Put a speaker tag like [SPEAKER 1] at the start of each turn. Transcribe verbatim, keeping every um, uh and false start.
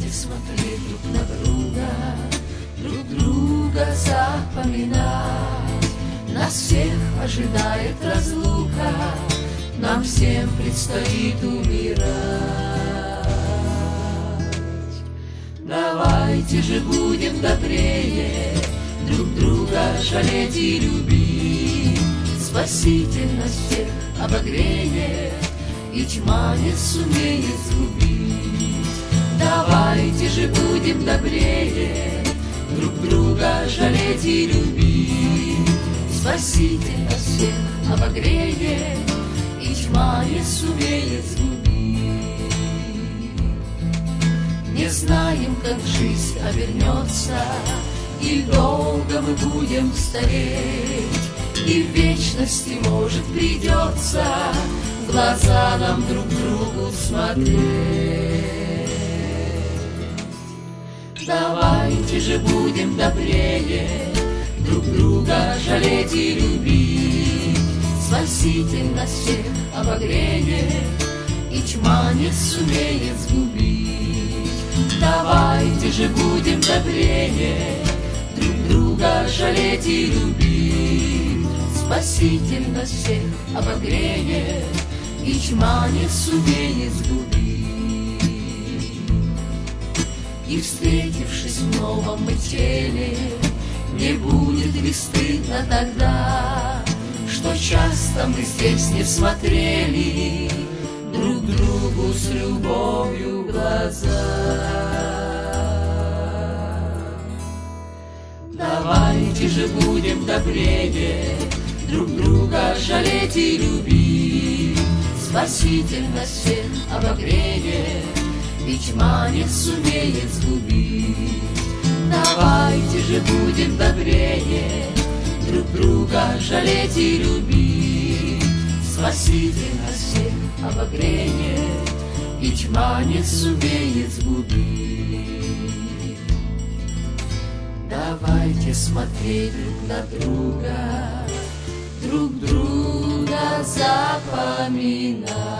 [SPEAKER 1] Давайте смотреть друг на друга, друг друга запоминать. Нас всех ожидает разлука, нам всем предстоит умирать. Давайте же будем добрее, друг друга жалеть и любить. Спаситель нас всех обогреет, и тьма не сумеет сгубить. Давайте же будем добрее, друг друга жалеть и любить. Спаситель нас всех обогреет, и тьма не сумеет сгубить. Не знаем, как жизнь обернется, и долго мы будем стареть, и в вечности, может, придется в глаза нам друг другу смотреть. Давайте же будем добрее, друг друга жалеть и любить. Спаситель нас всех обогреет, и тьма не сумеет сгубить. Давайте же будем добрее, друг друга жалеть и любить. Спаситель нас всех обогреет, и тьма не сумеет сгубить. И встретившись в новом мы теле, не будет ли стыдно тогда, что часто мы здесь не смотрели друг другу с любовью в глаза. Давайте же будем добрее, друг друга жалеть и любить. Спаситель нас всех обогреет, и тьма не сумеет сгубить. Давайте же будем добрее, друг друга жалеть и любить. Спаситель нас всех обогреет, и тьма не сумеет сгубить. Давайте смотреть друг на друга, друг друга запоминать.